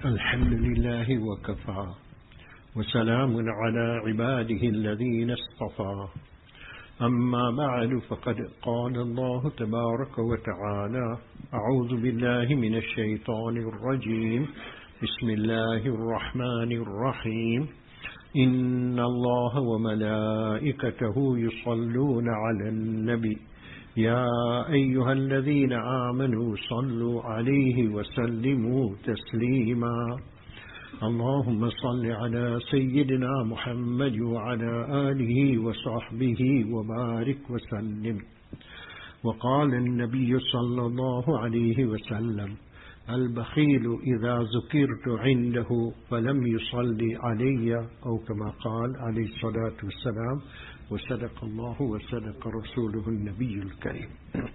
الحمد لله وكفى وسلام على عباده الذين اصطفى أما بعد فقد قال الله تبارك وتعالى أعوذ بالله من الشيطان الرجيم بسم الله الرحمن الرحيم إن الله وملائكته يصلون على النبي يا أيها الذين آمنوا صلوا عليه وسلموا تسليما اللهم صل على سيدنا محمد وعلى آله وصحبه وبارك وسلم. وقال النبي صلى الله عليه وسلم البخيل إذا ذكرت عنده فلم يصلي علي أو كما قال عليه الصلاة والسلام وصدق الله وصدق رسوله النبي الكريم.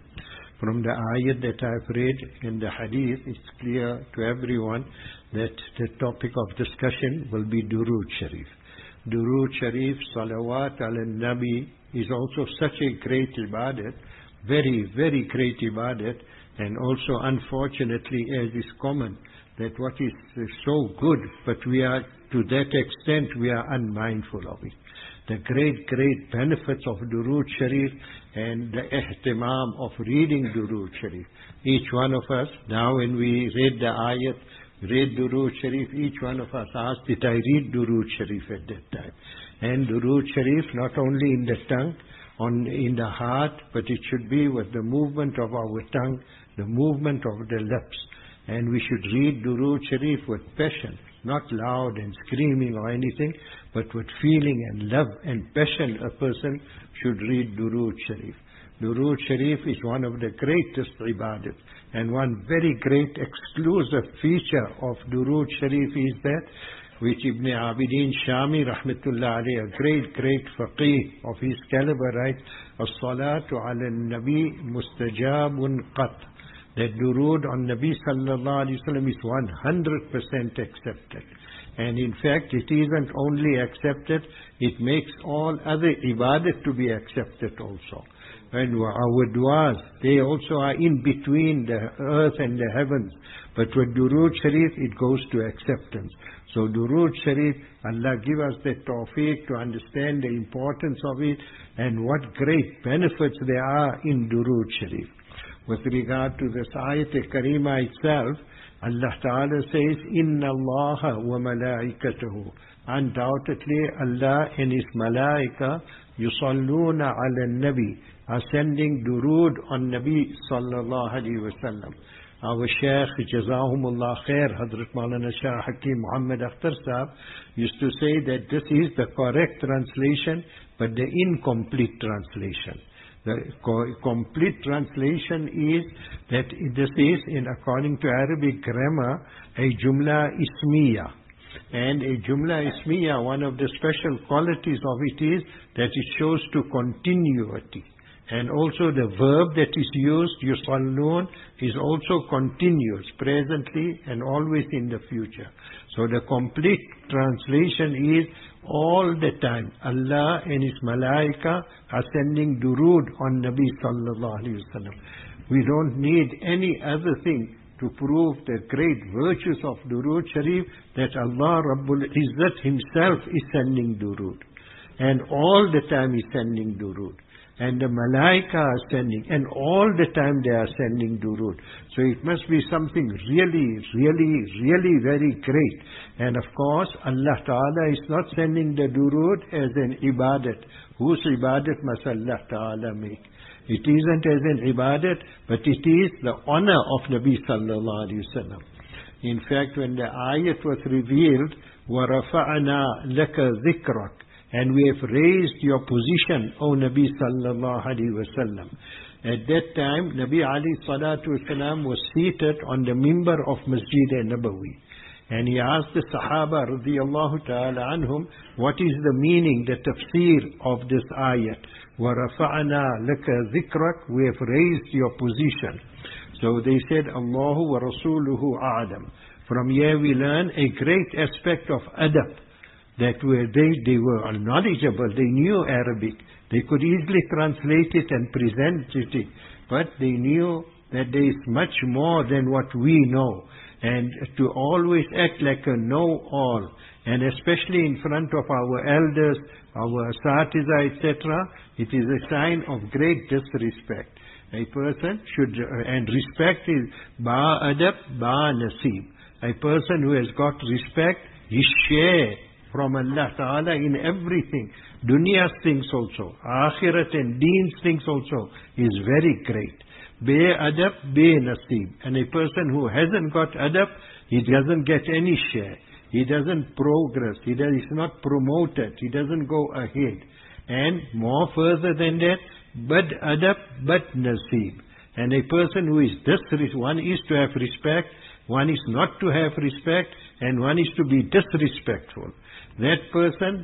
From the ayat that I've read in the hadith, it's clear to everyone that the topic of discussion will be Durood Sharif. Durood Sharif, Salawat al-Nabi is also such a great ibadat, very, very great ibadat, and also unfortunately as is common, that what is so good, but we are, to that extent, we are unmindful of it. The great, great benefits of Durood Sharif and the ihtimam of reading Durood Sharif. Each one of us, now when we read the ayat, read Durood Sharif, each one of us asked, did I read Durood Sharif at that time? And Durood Sharif, not only in the tongue, in the heart, but it should be with the movement of our tongue, the movement of the lips. And we should read Durood Sharif with passion, not loud and screaming or anything, but with feeling and love and passion a person should read Durood Sharif. Durood Sharif is one of the greatest ibadat. And one very great exclusive feature of Durood Sharif is that which Ibn Abidin Shami rahmatullah alayhi, a great, great faqih of his caliber, writes, As-salatu ala nabi mustajabun qat. That durood on Nabi sallallahu alayhi wa sallam is 100% accepted. And in fact, it isn't only accepted, it makes all other ibadat to be accepted also. And our du'as, they also are in between the earth and the heavens. But with Durood Sharif, it goes to acceptance. So Durood Sharif, Allah give us the tawfiq to understand the importance of it and what great benefits there are in Durood Sharif. With regard to this ayat al-Karima itself, Allah Ta'ala says, Inna Allah wa malaikatahu. Undoubtedly, Allah and His malaika yusalluna ala nabi, are sending durood on Nabi sallallahu alayhi wa sallam. Our Shaykh, Jazahumullah Khair, Hazrat Maulana Shah Hakim Muhammad Akhtar Sahab, used to say that this is the correct translation, but the incomplete translation. The complete translation is that this is, according to Arabic grammar, a Jumla Ismiya. And a Jumla Ismiya, one of the special qualities of it is that it shows to continuity. And also the verb that is used, yusallun, is also continuous, presently and always in the future. So the complete translation is all the time, Allah and His malaika are sending durood on Nabi sallallahu alayhi wa sallam. We don't need any other thing to prove the great virtues of Durood Sharif, that Allah Rabbul Izzat Himself is sending durood. And all the time He's sending durood. And the malaika are sending, and all the time they are sending durood. So it must be something really, really, really very great. And of course, Allah Ta'ala is not sending the durood as an ibadat. Whose ibadat must Allah Ta'ala make? It isn't as an ibadat, but it is the honor of Nabi Sallallahu Alaihi Wasallam. In fact, when the ayat was revealed, وَرَفَعْنَا لَكَ ذِكْرَكَ, and we have raised your position, O Nabi Sallallahu Alaihi Wasallam. At that time, Nabi alayhi salatu wasalam was seated on the mimbar of Masjid Nabawi. And he asked the Sahaba radiyallahu ta'ala anhum, what is the meaning, the tafsir of this ayat? وَرَفَعْنَا لَكَ ذِكْرَكَ, we have raised your position. So they said, Allahu wa Rasuluhu a'lam. From here we learn a great aspect of adab. That they were knowledgeable, they knew Arabic, they could easily translate it and present it, but they knew that there is much more than what we know. and to always act like a know-all, and especially in front of our elders, our asatiza, etc., it is a sign of great disrespect. A person should, and respect is ba-adab, ba-nasib. A person who has got respect, he share from Allah Ta'ala in everything. Dunya's things also, akhirat and deen's things also is very great. Be-adab, be-nasib. And a person who hasn't got adab, he doesn't get any share. He doesn't progress. He's not promoted. He doesn't go ahead. And more further than that, bad adab, bad nasib. And a person who is one is to have respect, one is not to have respect, and one is to be disrespectful. That person,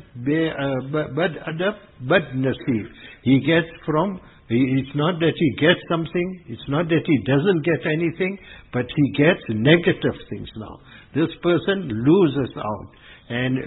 bad adab, bad nasib. He gets from, it's not that he gets something, it's not that he doesn't get anything, but he gets negative things now. This person loses out. And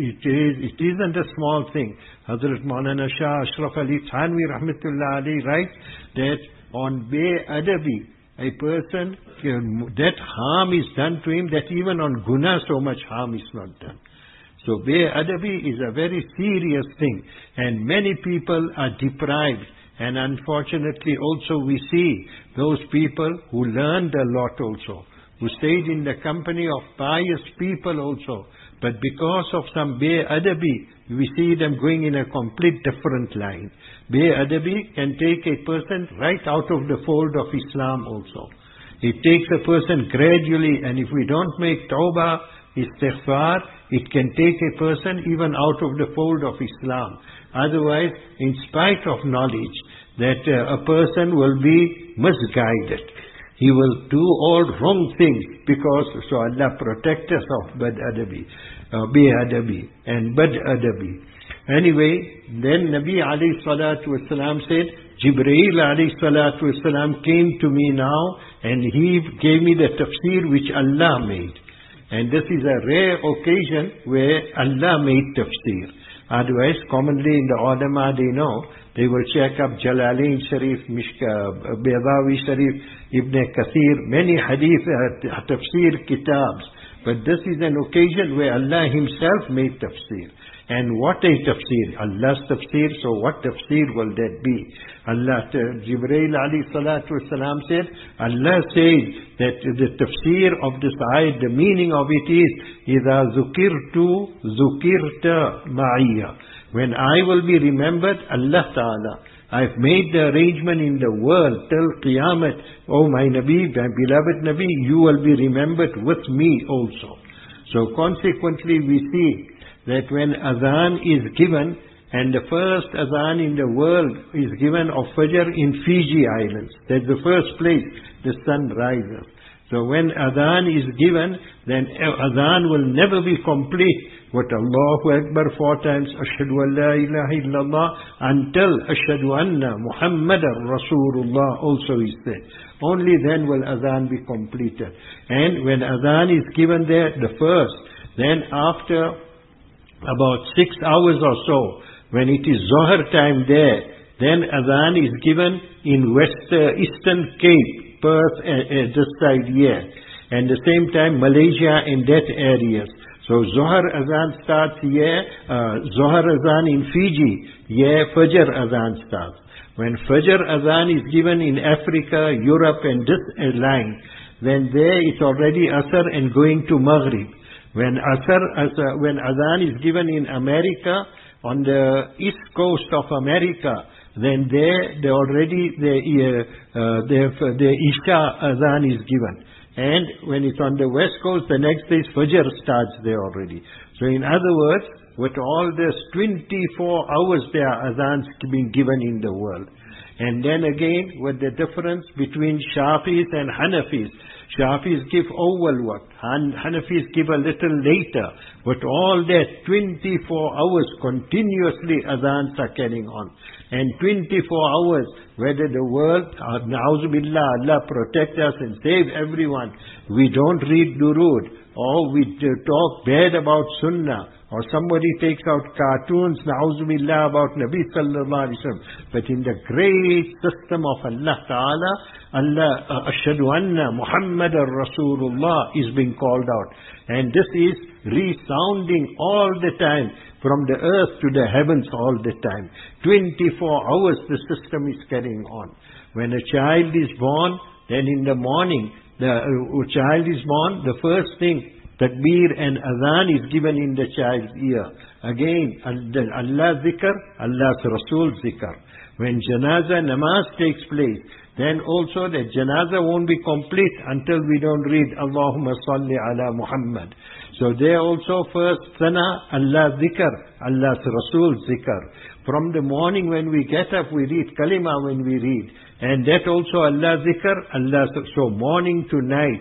it isn't a small thing. Hazrat Maulana Shah Ashraf Ali Thanvi Rahmatullah Ali writes that on be-adabi, a person, that harm is done to him, that even on guna so much harm is not done. So be-adabi is a very serious thing, and many people are deprived. And unfortunately also we see those people who learned a lot also, who stayed in the company of pious people also, but because of some be-adabi, we see them going in a complete different line. Be-adabi can take a person right out of the fold of Islam also. It takes a person gradually, and if we don't make tawbah, istighfar, it can take a person even out of the fold of Islam. Otherwise, in spite of knowledge, that a person will be misguided. He will do all wrong things because, so Allah protect us of bad adabi, be-adabi and bad adabi. Anyway, then Nabi alayhi salatu wasalam said, Jibreel alayhi salatu wasalam came to me now and he gave me the tafsir which Allah made. And this is a rare occasion where Allah made tafsir. Otherwise, commonly in the ulama, they know, they will check up Jalalain Sharif, Baydawi Sharif, Ibn Kathir, many hadith, tafsir kitabs. But this is an occasion where Allah Himself made tafsir. And what a tafsir? Allah's tafsir, so what tafsir will that be? Jibreel alayhi salatu wasalam said, Allah said that the tafsir of this ayat, the meaning of it is, إِذَا ذُكِرْتُ ذُكِرْتَ مَعِيَّ. When I will be remembered, Allah Ta'ala, I've made the arrangement in the world till Qiyamah. Oh my Nabi, my beloved Nabi, you will be remembered with me also. So consequently we see that when adhan is given, and the first adhan in the world is given of Fajr in Fiji Islands. That's the first place the sun rises. So when adhan is given, then adhan will never be complete. What Allahu Akbar 4 times, Ashhadu an la ilaha illallah, until Ashhadu anna Muhammadan Rasulullah also is said. Only then will adhan be completed. And when adhan is given there, the first, then after about 6 hours or so, when it is Zohar time there, then adhan is given in Eastern Cape, Perth, this side here. And the same time Malaysia and that areas. So Zohar adhan starts here, Zohar adhan in Fiji, here Fajr adhan starts. When Fajr adhan is given in Africa, Europe and this line, then there it's already Asr and going to Maghrib. When adhan is given in America, on the east coast of America, then there already the Isha adhan is given. And when it's on the west coast, the next day's Fajr starts there already. So in other words, with all this 24 hours there are adhans being given in the world. And then again, with the difference between Shafis and Hanafis. Shafis give awwal waqt, Hanafis give a little later. But all that 24 hours continuously adhans are carrying on. And 24 hours, whether the world, na'udhu billah, Allah protect us and save everyone, we don't read durud, or we talk bad about sunnah, or somebody takes out cartoons, na'uzubillah, about Nabi sallallahu alaihi wasallam. But in the great system of Allah Ta'ala, Ashhadu anna Muhammadar Rasulullah is being called out. And this is resounding all the time, from the earth to the heavens all the time. 24 hours the system is carrying on. When a child is born, then in the morning, the child is born, the first thing, takbir and adhan is given in the child's ear. Again, Allah zikr, Allah's Rasul zikr. When janaza namaz takes place, then also the janaza won't be complete until we don't read Allahumma salli ala Muhammad. So there also first sana, Allah zikr, Allah's Rasul zikr. From the morning when we get up, we read kalima when we read. And that also Allah zikr, Allah. So morning to night,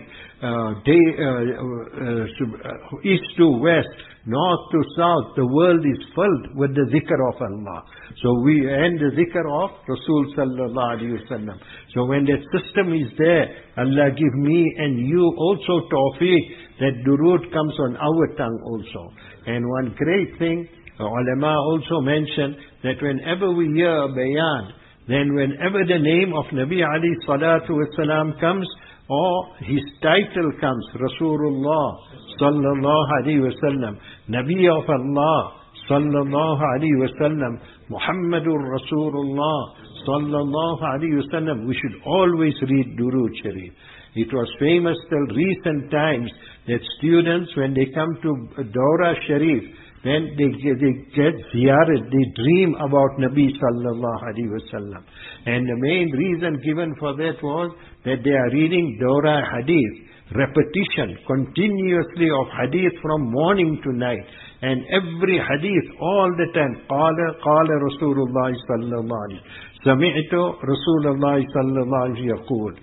east to west, north to south, the world is filled with the zikr of Allah. So we end the zikr of Rasul sallallahu alaihi wasallam. So when that system is there, Allah give me and you also tawfiq that durood comes on our tongue also. And one great thing, ulama also mention that whenever we hear a bayan, then whenever the name of Nabi alayhi salatu wasalam comes, or his title comes, Rasulullah sallallahu alayhi wasallam, Nabi of Allah sallallahu alayhi wasallam, Muhammadur Rasulullah sallallahu alayhi wasallam, we should always read Durood Sharif. It was famous till recent times that students, when they come to Dawra Sharif, then they get ziyarat, they dream about Nabi sallallahu alaihi wasallam. And the main reason given for that was that they are reading Dawra Hadith, repetition continuously of Hadith from morning to night. And every Hadith all the time, قال رسول الله صلى الله عليه وسلم, سمعت رسول الله صلى الله عليه يقول,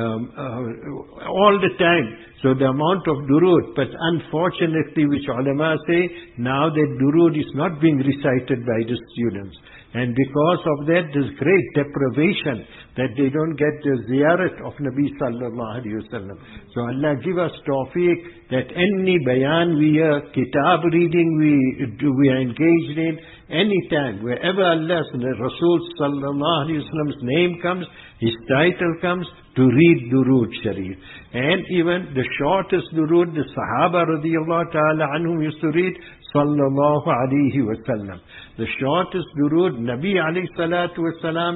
all the time. So the amount of durood, but unfortunately, which ulama say, now that durood is not being recited by the students. And because of that, there's great deprivation that they don't get the ziyarat of Nabi sallallahu alaihi wasallam. So Allah give us tawfiq that any bayan we hear, kitab reading we are engaged in, any time, wherever Allah's Rasul sallallahu alaihi wasallam's name comes, his title comes, to read Durood Sharif. And even the shortest Durood, the Sahaba radiyallahu ta'ala anhum used to read sallallahu alaihi wasallam. The shortest Durood, Nabi alayhi salatu wasalam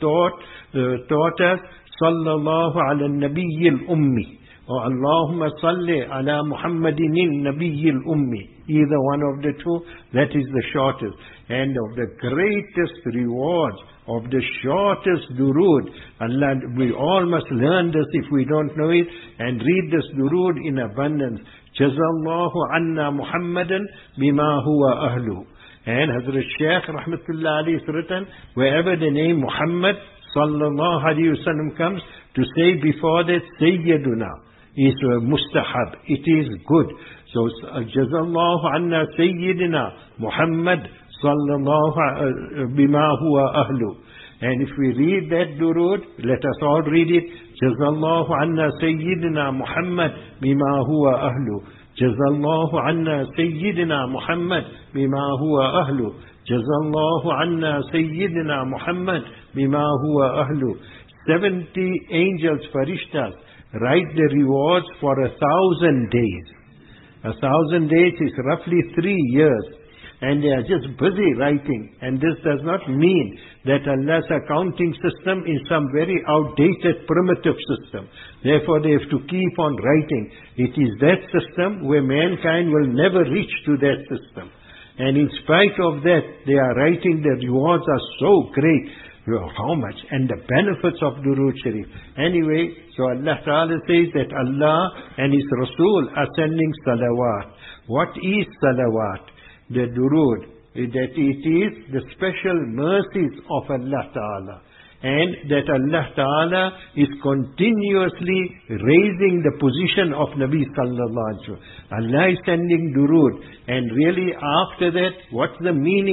taught us sallallahu ala nabiyyil ummi, or Allahumma salli ala Muhammadin nabiyyil ummi. Either one of the two, that is the shortest. And of the greatest rewards of the shortest durood, Allah, we all must learn this if we don't know it, and read this durood in abundance. Jazallahu anna Muhammadan bima huwa ahlu. And Hazrat Shaykh rahmatullah alayhi is written, wherever the name Muhammad sallallahu alayhi wasallam comes, to say before that Sayyiduna is mustahab. It is good. So Jazallahu anna Sayyidina Muhammad sallallahu bima huwa ahlu. And if we read that durood, let us all read it. Jazallahu anna Sayyidina Muhammad bima huwa ahlu. Jazallahu anna Sayyidina Muhammad bima huwa ahlu. Jazallahu anna Sayyidina Muhammad bima huwa ahlu. 70 angels, farishtas, write the rewards for 1,000 days. 1,000 days is roughly 3 years. And they are just busy writing. And this does not mean that Allah's accounting system is some very outdated, primitive system. Therefore, they have to keep on writing. It is that system where mankind will never reach to that system. And in spite of that, they are writing, the rewards are so great. How much? And the benefits of Durood Sharif. Anyway, so Allah Ta'ala says that Allah and His Rasul are sending salawat. What is salawat? The durood, that it is the special mercies of Allah Ta'ala, and that Allah Ta'ala is continuously raising the position of Nabi Sallallahu Alaihi Wasallam. Allah is sending durood, and really after that, what's the meaning?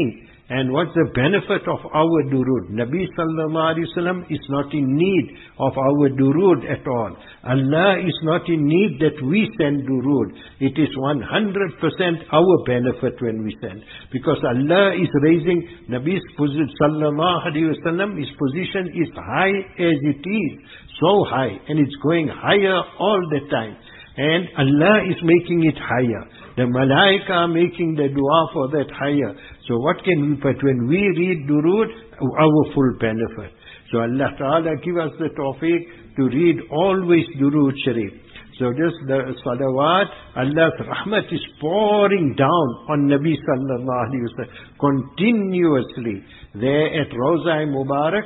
And what's the benefit of our durood? Nabi sallallahu alayhi wasallam is not in need of our durood at all. Allah is not in need that we send durood. It is 100% our benefit when we send. Because Allah is raising Nabi's position, sallallahu alayhi wasallam, his position is high as it is. So high. And it's going higher all the time. And Allah is making it higher. The malaika are making the dua for that higher. So what can we, but when we read durood, our full benefit. So Allah Ta'ala give us the tawfiq to read always durood sharif. So this, the salawat, Allah's rahmat is pouring down on Nabi sallallahu alayhi wa sallam continuously. There at Rawza Mubarak,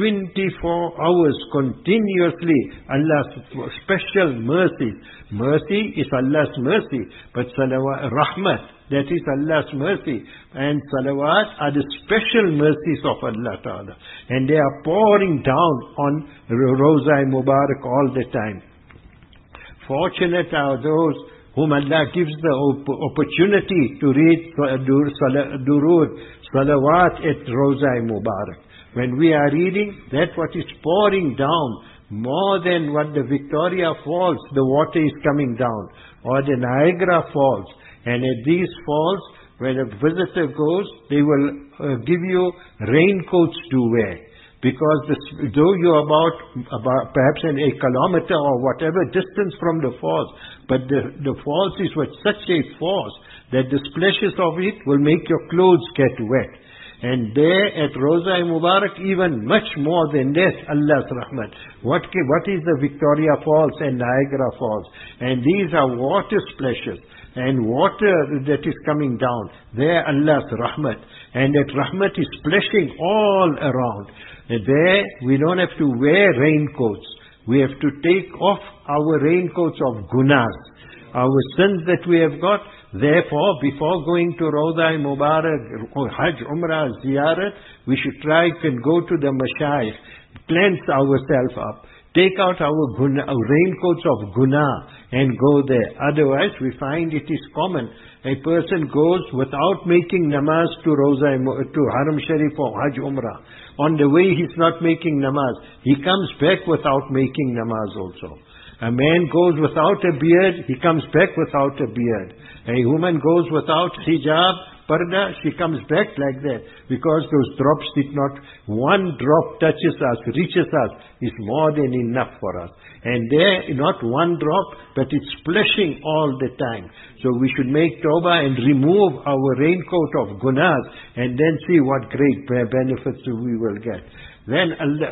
24 hours continuously, Allah's special mercy. Mercy is Allah's mercy, but salawat, rahmat, that is Allah's mercy. And salawat are the special mercies of Allah Ta'ala. And they are pouring down on Rawza Mubarak all the time. Fortunate are those whom Allah gives the opportunity to read durood, salawat at Rawza Mubarak. When we are reading, that what is pouring down, more than what the Victoria Falls, the water is coming down, or the Niagara Falls. And at these falls, when a visitor goes, they will give you raincoats to wear. Because though you're about perhaps a kilometer or whatever distance from the falls, but the falls is with such a force that the splashes of it will make your clothes get wet. And there at Rawza Mubarak, even much more than that, Allah's rahmat. What is the Victoria Falls and Niagara Falls? And these are water splashes and water that is coming down. There Allah's rahmat. And that rahmat is splashing all around. And there we don't have to wear raincoats. We have to take off our raincoats of gunas, our sins that we have got. Therefore, before going to Rawza Mubarak or Hajj, Umrah, Ziyarat, we should try and go to the Mashayikh, cleanse ourselves up, take out our raincoats of guna and go there. Otherwise, we find it is common. A person goes without making namaz to Haram Sharif or Hajj Umrah. On the way, he's not making namaz. He comes back without making namaz also. A man goes without a beard, he comes back without a beard. A woman goes without hijab, parda, she comes back like that. Because those drops did not, one drop touches us, reaches us, is more than enough for us. And there, not one drop, but it's splashing all the time. So we should make tawbah and remove our raincoat of gunas, and then see what great benefits we will get. Then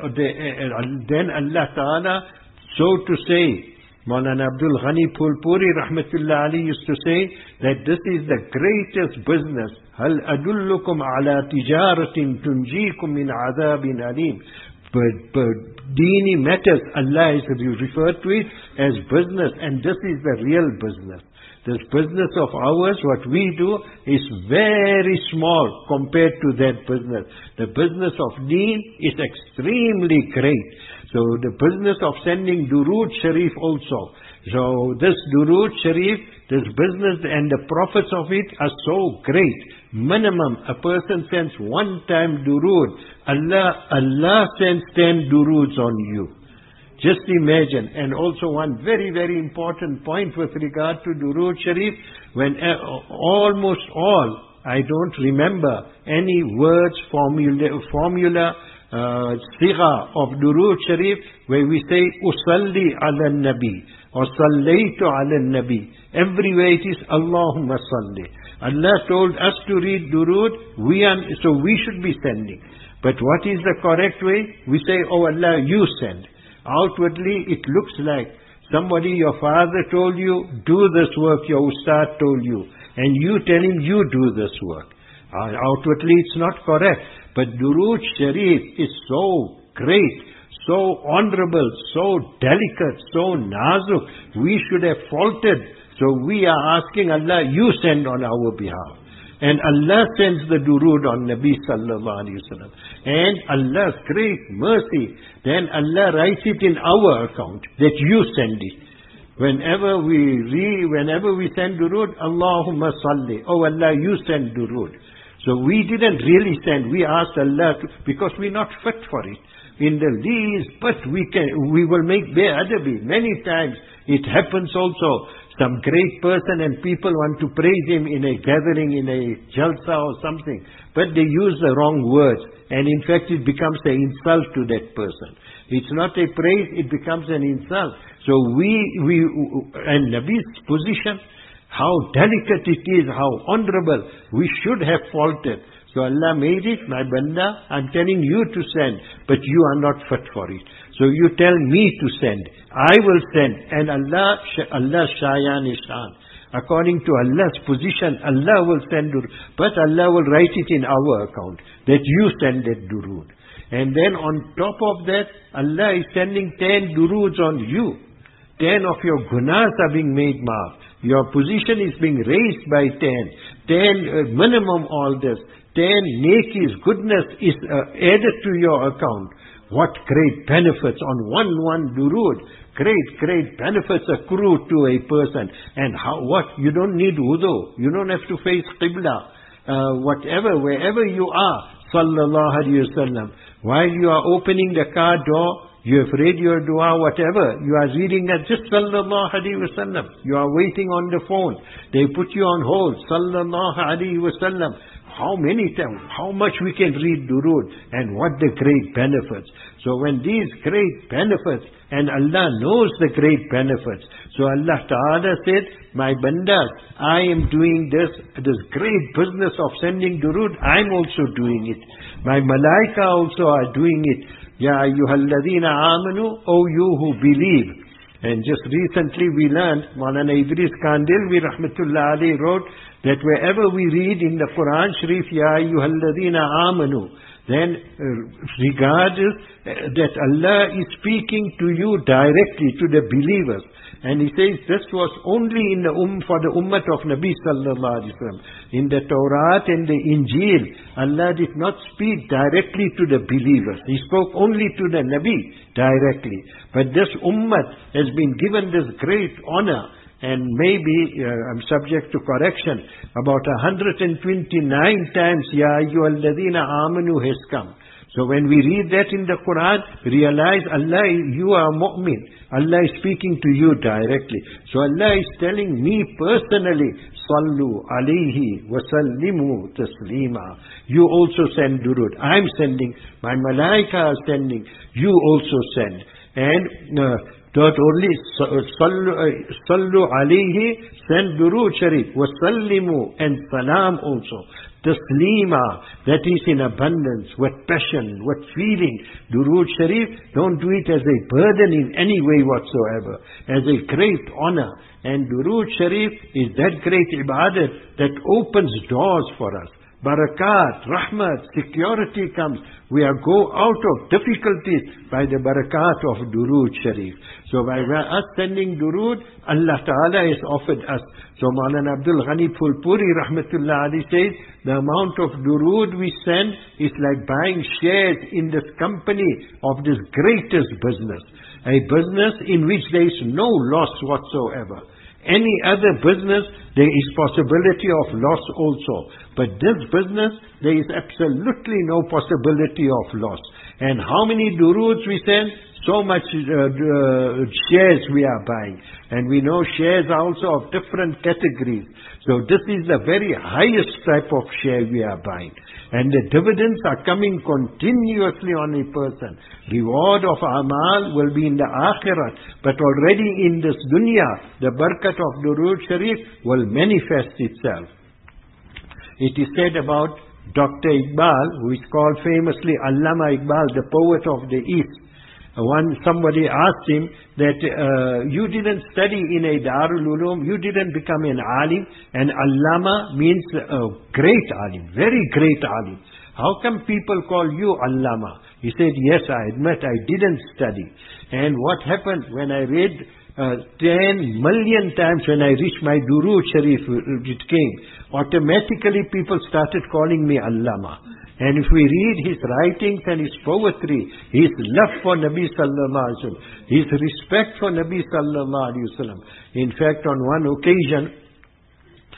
Allah Ta'ala, so to say, Maulana Abdul Ghani Phulpuri Rahmatullah Ali used to say that this is the greatest business. Hal adullukum ala tijaratin tunjikum min adhabin alim. But Deeni matters, Allah is referred to it as business, and this is the real business. This business of ours, what we do, is very small compared to that business. The business of Deen is extremely great. So the business of sending Durood Sharif also. So this Durood Sharif, this business and the profits of it are so great. Minimum, a person sends one time Durood. Allah sends 10 Duroods on you. Just imagine. And also one very, very important point with regard to Durood Sharif, when almost all, I don't remember any words, formula, sigha of Durood Sharif, where we say, Usalli ala nabi, or Sallaytu ala nabi. Everywhere it is, Allahumma salli. Allah told us to read Durood, so we should be sending. But what is the correct way? We say, oh Allah, you send. Outwardly, it looks like somebody, your father told you, do this work, your ustad told you, and you tell him, you do this work. Outwardly, it's not correct. But Durood Sharif is so great, so honorable, so delicate, so nazuk. We should have faltered. So we are asking Allah, you send on our behalf. And Allah sends the Durood on Nabi sallallahu alayhi wa sallam. And Allah's great mercy, then Allah writes it in our account, that you send it. Whenever we send Durood, Allahumma salli. Oh Allah, you send Durood. So we didn't really send. We asked Allah because we're not fit for it. In the least, but we will make be'adabi. Many times it happens also. Some great person and people want to praise him in a gathering, in a jalsa or something. But they use the wrong words. And in fact it becomes an insult to that person. It's not a praise, it becomes an insult. So and Nabi's position, how delicate it is, how honorable, we should have faltered. So Allah made it, my banda, I'm telling you to send, but you are not fit for it. So you tell me to send. I will send. And Allah Shayan Ishan. According to Allah's position, Allah will send durood. But Allah will write it in our account, that you send that durood. And then on top of that, Allah is sending 10 duroods on you. 10 of your gunas are being made maaf. Your position is being raised by 10. 10 minimum all this. 10 nekis, goodness is added to your account. What great benefits on one durood. Great benefits accrue to a person. And what? You don't need wudu. You don't have to face qibla. Wherever you are, sallallahu alayhi wa sallam. While you are opening the car door, you have read your dua, whatever. You are reading that, just sallallahu alayhi wa sallam. You are waiting on the phone. They put you on hold. Sallallahu alayhi wa sallam. How many times, how much we can read durood and what the great benefits. So when these great benefits, and Allah knows the great benefits. So Allah Ta'ala said, my bandas, I am doing this great business of sending durood, I'm also doing it. My malaika also are doing it. Ya ayyuhalladhina amanu, O you who believe. And just recently we learned, Maulana Idris Kandilwi Rahmatullah Ali wrote, that wherever we read in the Quran Sharif, Ya ayyuhalladhina amanu, then regard that Allah is speaking to you directly, to the believers. And he says this was only in the for the ummah of Nabi sallallahu alaihi wasallam. In the Torah and the Injil, Allah did not speak directly to the believers. He spoke only to the Nabi directly. But this ummah has been given this great honor. And maybe, I'm subject to correction, about 129 times, Ya ayyuhalladhina amanu has come. So when we read that in the Quran, realize Allah, you are mu'min. Allah is speaking to you directly. So Allah is telling me personally, Sallu alayhi wa sallimu taslima. You also send durood. I'm sending, my malaika are sending, you also send. And not only Sallu alayhi, send durood sharif, wa sallimu, and salam also. Taslima, that is in abundance, with passion, with feeling. Durood Sharif, don't do it as a burden in any way whatsoever, as a great honor. And Durood Sharif is that great ibadat that opens doors for us. Barakat, rahmat, security comes. We go out of difficulties by the barakat of Durood Sharif. So by us sending durood, Allah Ta'ala has offered us. So Maulana Abdul Ghani Phulpuri Rahmatullah Ali says, the amount of durood we send is like buying shares in this company of this greatest business. A business in which there is no loss whatsoever. Any other business, there is possibility of loss also. But this business, there is absolutely no possibility of loss. And how many duroods we send? So much shares we are buying. And we know shares are also of different categories. So this is the very highest type of share we are buying. And the dividends are coming continuously on a person. Reward of amal will be in the akhirat. But already in this dunya, the barakat of Durood Sharif will manifest itself. It is said about Dr. Iqbal, who is called famously Allama Iqbal, the poet of the East. Somebody asked him that you didn't study in a Darul Uloom, you didn't become an alim, and Allama means great alim, very great alim. How come people call you Allama? He said, yes, I admit I didn't study. And what happened when I read 10 million times when I reached my Durood Sharif, it came. Automatically people started calling me Allama. And if we read his writings and his poetry, his love for Nabi Sallallahu Alaihi Wasallam, his respect for Nabi Sallallahu Alaihi Wasallam. In fact, on one occasion,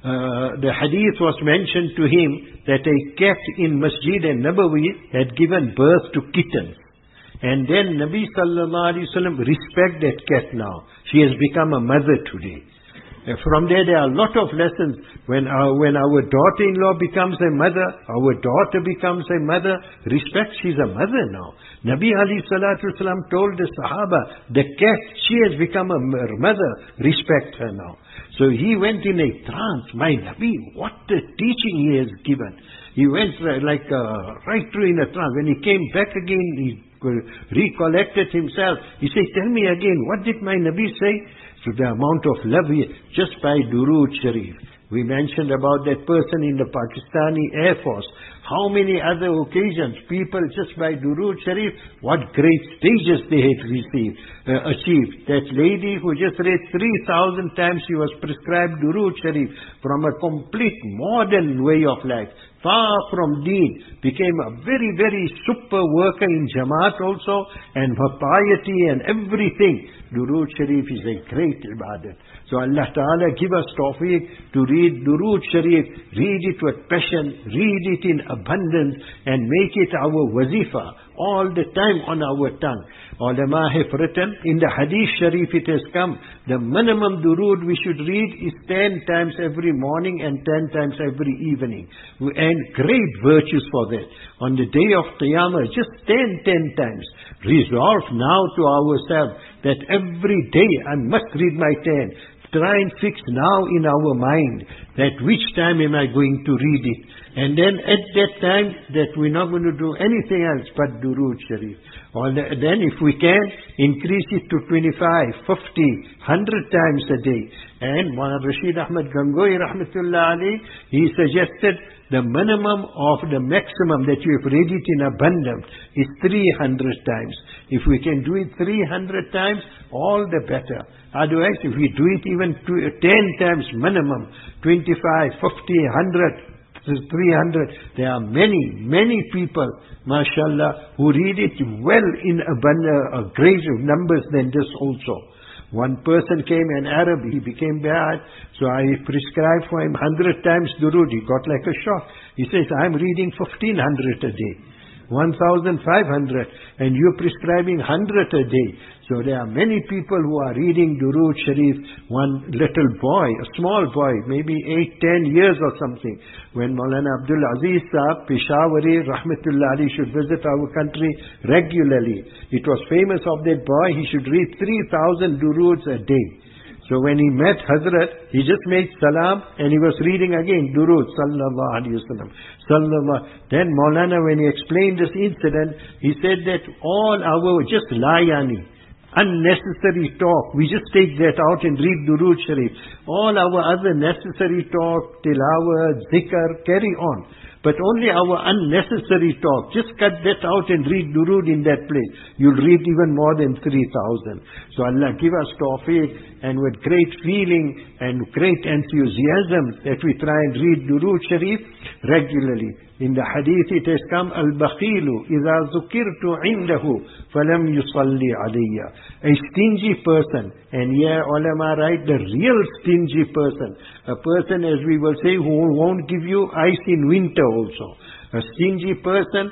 the hadith was mentioned to him that a cat in Masjid al-Nabawi had given birth to kittens. And then Nabi sallallahu alaihi wasallam, respect that cat now. She has become a mother today. From there are a lot of lessons. When our daughter-in-law becomes a mother, our daughter becomes a mother, respect, she's a mother now. Nabi alayhi salatu wasalam told the Sahaba, the cat, she has become a mother, respect her now. So he went in a trance. My Nabi, what a teaching he has given. He went right through in a trance. When he came back again, he recollected himself. He said, tell me again, what did my Nabi say? So the amount of love just by Durood Sharif. We mentioned about that person in the Pakistani Air Force. How many other occasions people just by Durood Sharif, what great stages they had achieved. That lady who just read 3,000 times, she was prescribed Durood Sharif from a complete modern way of life. Far from deen, became a very, very super worker in Jamaat also, and her piety and everything. Durood Sharif is a great ibadat. So Allah Ta'ala give us tawfiq to read Durood Sharif, read it with passion, read it in abundance, and make it our wazifa all the time on our tongue. Ulama have written, in the Hadith Sharif it has come, the minimum durood we should read is 10 times every morning and 10 times every evening. And great virtues for that. On the day of Qiyamah, just 10 times. Resolve now to ourselves that every day I must read my 10. Try and fix now in our mind that which time am I going to read it. And then at that time that we're not going to do anything else but Durood Sharif. Then if we can, increase it to 25, 50, 100 times a day. And Maulana Rashid Ahmad Gangohi Rahmatullah Ali, he suggested the minimum of the maximum that you have read it in abundance is 300 times. If we can do it 300 times, all the better. Otherwise, if we do it even 10 times minimum, 25, 50, 100, 300, there are many people, mashallah, who read it well in a great numbers than this also. One person came, an Arab, he became bad, so I prescribed for him 100 times durood. He got like a shock. He says, I'm reading 1,500 a day. 1,500, and you're prescribing 100 a day. So there are many people who are reading Durood Sharif. One little boy, a small boy, maybe 8-10 years or something, when Maulana Abdul Aziz Sahab, Peshawari, Rahmatullah Ali, should visit our country regularly. It was famous of that boy, he should read 3,000 Duroods a day. So when he met Hazrat, he just made salam and he was reading again Durood sallallahu alaihi wasallam. Then Maulana, when he explained this incident, he said that all our just layani, unnecessary talk, we just take that out and read Durood Sharif. All our other necessary talk, tilawat, zikr, carry on. But only our unnecessary talk, just cut that out and read Durood in that place. You'll read even more than 3,000. So Allah give us tawfiq, and with great feeling and great enthusiasm that we try and read Durood Sharif regularly. In the hadith it has come, Al-Bakhilu idha zukirtu indahu falam yusalli alayya. A stingy person, and here ulama write the real stingy person. A person, as we will say, who won't give you ice in winter also. A stingy person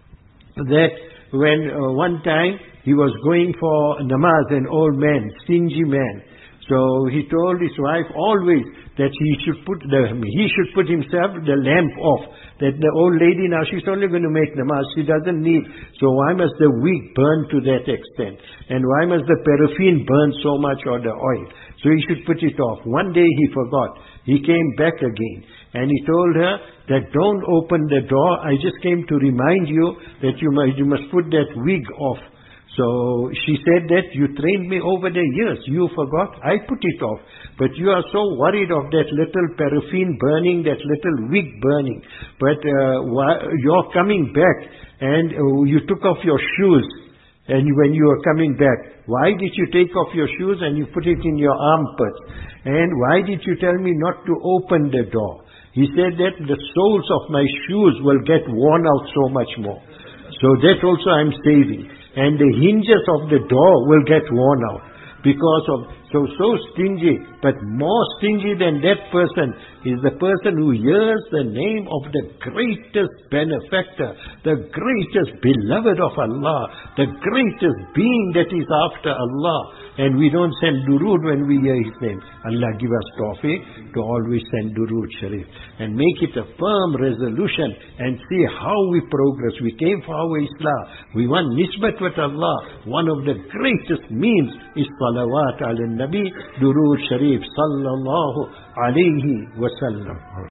that when one time he was going for namaz, an old man, stingy man. So he told his wife always that he should put himself the lamp off. That the old lady now, she's only going to make namaz, she doesn't need. So why must the wick burn to that extent? And why must the paraffin burn so much, or the oil? So he should put it off. One day he forgot. He came back again and he told her that don't open the door. I just came to remind you that you must put that wig off. So she said that you trained me over the years. You forgot. I put it off. But you are so worried of that little paraffin burning, that little wig burning. But you're coming back and you took off your shoes. And when you were coming back, why did you take off your shoes and you put it in your armpits? And why did you tell me not to open the door? He said that the soles of my shoes will get worn out so much more. So that also I'm saving. And the hinges of the door will get worn out. Because of, So stingy. But more stingy than that person is the person who hears the name of the greatest benefactor, the greatest beloved of Allah, the greatest being that is after Allah. And we don't send durood when we hear his name. Allah give us tawfiq to always send durood sharif. And make it a firm resolution and see how we progress. We came for our Islah. We want nisbat with Allah. One of the greatest means is salawat ala nabi, durood sharif, sallallahu alayhi wa sallam.